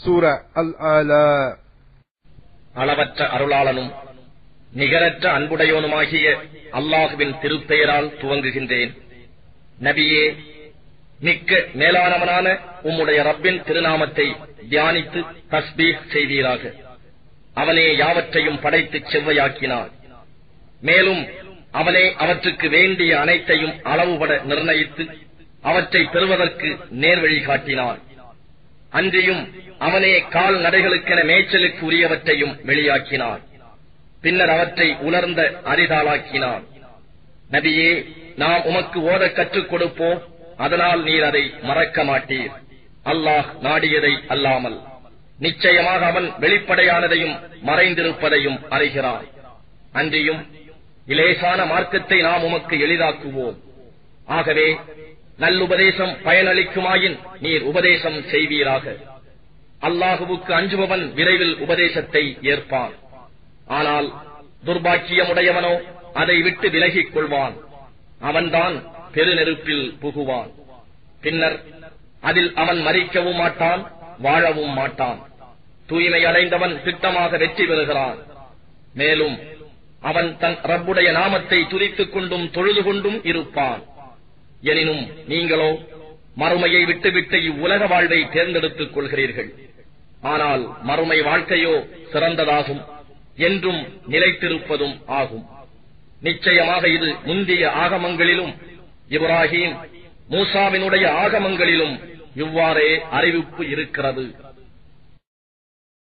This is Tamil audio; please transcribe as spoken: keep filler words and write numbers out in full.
சூரா அல் ஆலா. அளவற்ற அருளாளனும் நிகரற்ற அன்புடையோனுமாகிய அல்லாஹுவின் திருப்பெயரால் துவங்குகின்றேன். நபியே, மிக்க மேலானவனான உம்முடைய ரப்பின் திருநாமத்தை தியானித்து தஸ்பீஹ் செய்வீராக. அவனே யாவற்றையும் படைத்து செவ்வையாக்கினான். மேலும் அவனே அவற்றுக்கு வேண்டிய அனைத்தையும் அளவுபட நிர்ணயித்து அவற்றை பெறுவதற்கு நேர்வழி காட்டினான். அன்றியும் அவனே கால்நடைகளுக்கென மேய்ச்சலுக்கு உரியவற்றையும் வெளியாக்கினான். பின்னர் அவற்றை உலர்ந்த அரிதாளாக்கினான். நபியே, நாம் உமக்கு ஓத கற்றுக் கொடுப்போம், அதனால் நீர் அதை மறக்க மாட்டீர். அல்லாஹ் நாடியதை அல்லாமல் நிச்சயமாக அவன் வெளிப்படையானதையும் மறைந்திருப்பதையும் அறிகிறான். அன்றியும் இலேசான மார்க்கத்தை நாம் உமக்கு எளிதாக்குவோம். ஆகவே நல்லுபதேசம் பயனளிக்குமாயின் நீர் உபதேசம் செய்வீராக. அல்லாஹுவுக்கு அஞ்சுபவன் விரைவில் உபதேசத்தை ஏற்பான். ஆனால் துர்பாக்கியமுடையவனோ அதை விட்டு விலகிக் கொள்வான். அவன்தான் பெருநெருப்பில் புகுவான். பின்னர் அதில் அவன் மரிக்கவும் மாட்டான், வாழவும் மாட்டான். தூய்மை அடைந்தவன் திட்டமாக வெற்றி பெறுகிறான். மேலும் அவன் தன் ரப்புடைய நாமத்தை துதித்துக் கொண்டும் தொழுது கொண்டும் இருப்பான். எனினும் நீங்களோ மறுமையை விட்டுவிட்டு இவ்வுலக வாழ்வை தேர்ந்தெடுத்துக் கொள்கிறீர்கள். ஆனால் மறுமை வாழ்க்கையோ சிறந்ததாகும், என்றும் நிலைத்திருப்பதும் ஆகும். நிச்சயமாக இது முந்திய ஆகமங்களிலும் இப்ராஹீம் மூசாவினுடைய ஆகமங்களிலும் இவ்வாறே அறிவிப்பு இருக்கிறது.